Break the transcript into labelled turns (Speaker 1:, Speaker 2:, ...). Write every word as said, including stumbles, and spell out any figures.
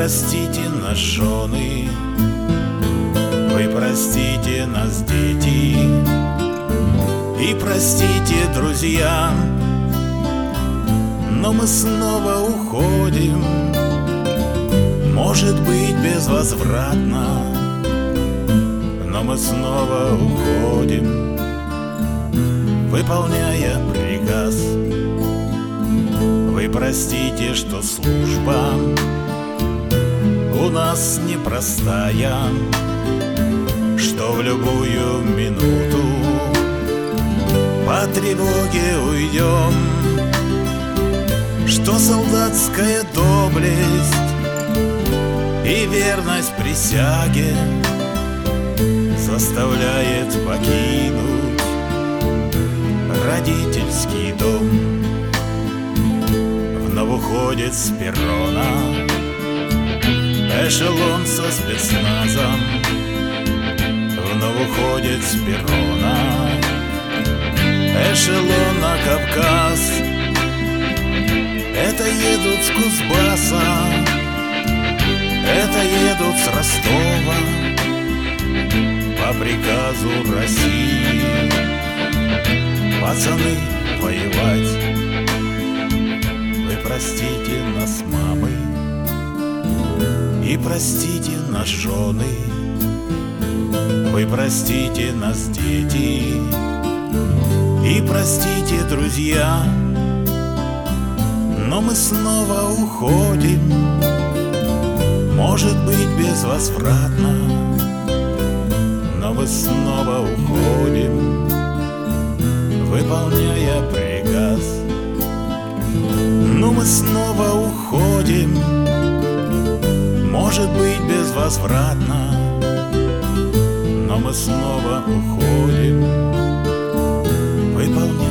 Speaker 1: простите нас, жены, вы простите нас, дети, и простите, друзья, но мы снова уходим, может быть, безвозвратно, но мы снова уходим, выполняя приказ. Вы простите, что служба у нас непростая, что в любую минуту по тревоге уйдем, что солдатская доблесть и верность присяге заставляет покинуть родительский дом. Вновь уходит с перрона эшелон со спецназом, вновь уходит с перрона эшелон на Кавказ. Это едут с Кузбасса, это едут с Ростова по приказу России. Пацаны, воевать. Вы простите нас, мамы, и простите нас, жены, вы простите нас, дети, и простите, друзья, но мы снова уходим, может быть, безвозвратно, но мы снова уходим, выполняя приказ. Но мы снова уходим, может быть, безвозвратно, но мы снова уходим, выполняя